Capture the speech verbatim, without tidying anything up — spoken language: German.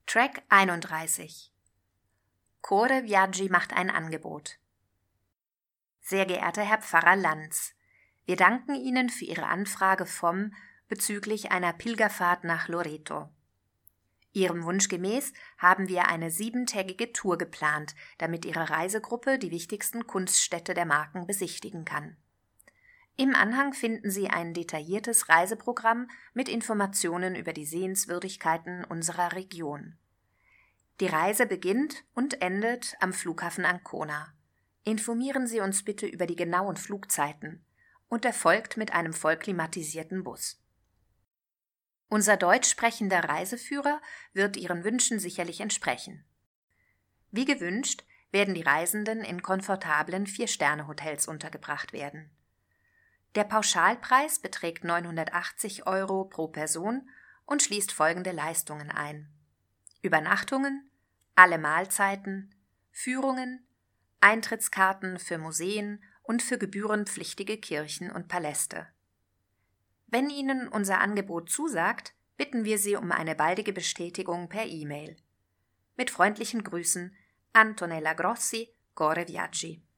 Track einunddreißig. Core Viaggi macht ein Angebot. Sehr geehrter Herr Pfarrer Lanz, wir danken Ihnen für Ihre Anfrage vom bezüglich einer Pilgerfahrt nach Loreto. Ihrem Wunsch gemäß haben wir eine siebentägige Tour geplant, damit Ihre Reisegruppe die wichtigsten Kunststädte der Marken besichtigen kann. Im Anhang finden Sie ein detailliertes Reiseprogramm mit Informationen über die Sehenswürdigkeiten unserer Region. Die Reise beginnt und endet am Flughafen Ancona. Informieren Sie uns bitte über die genauen Flugzeiten und erfolgt mit einem vollklimatisierten Bus. Unser deutsch sprechender Reiseführer wird Ihren Wünschen sicherlich entsprechen. Wie gewünscht werden die Reisenden in komfortablen Vier-Sterne-Hotels untergebracht werden. Der Pauschalpreis beträgt neunhundertachtzig Euro pro Person und schließt folgende Leistungen ein: Übernachtungen, alle Mahlzeiten, Führungen, Eintrittskarten für Museen und für gebührenpflichtige Kirchen und Paläste. Wenn Ihnen unser Angebot zusagt, bitten wir Sie um eine baldige Bestätigung per E-Mail. Mit freundlichen Grüßen, Antonella Grossi, Core Viaggi.